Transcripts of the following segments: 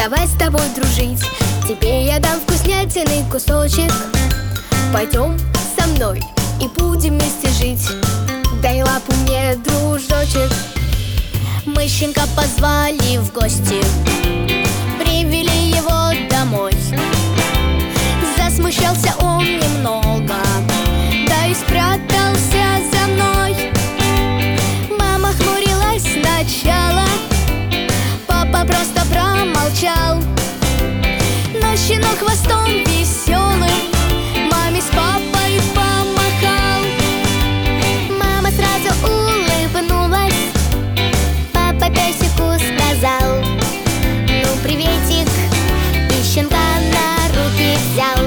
давай с тобой дружить. Тебе я дам вкуснятины кусочек. Пойдем со мной и будем вместе жить. Дай лапу мне, дружочек. Мы щенка позвали в гости, привели его домой. Засмущался он немного, да и спрятался за мной. Мама хмурилась сначала, папа просто промолчал. Но щенок хвостом веселым маме с папой помахал. Мама сразу улыбнулась, папа песику сказал: ну, приветик, и щенка на руки взял.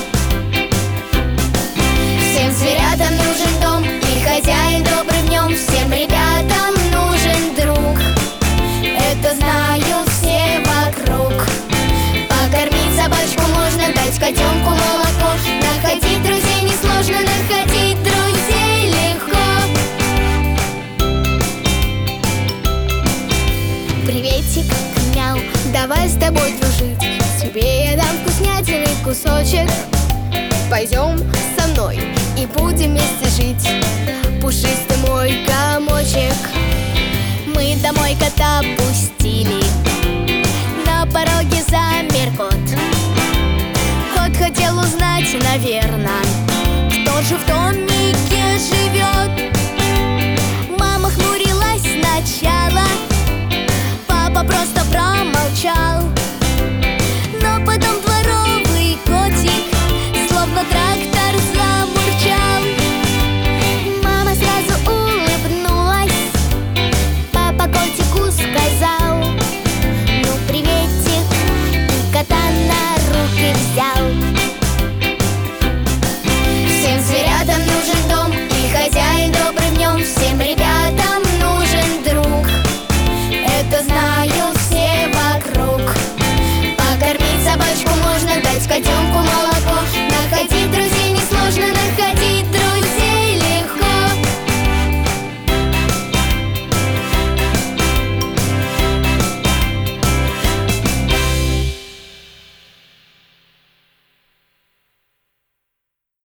Всем зверятам нужен дом, и хозяин добрый в нем. Всем ребятам нужен друг, это знают все вокруг. Покормить собачку можно, дать котенку молоко. Находить друзей несложно, находить друзей легко. Приветик, мяу, давай с тобой дружить. Тебе я дам вкуснятины кусочек. Пойдем со мной и будем вместе жить. Пушистый мой комочек. Мы домой кота пустили, на пороге замер кот. Кот хотел узнать, наверно, кто же в домике живет.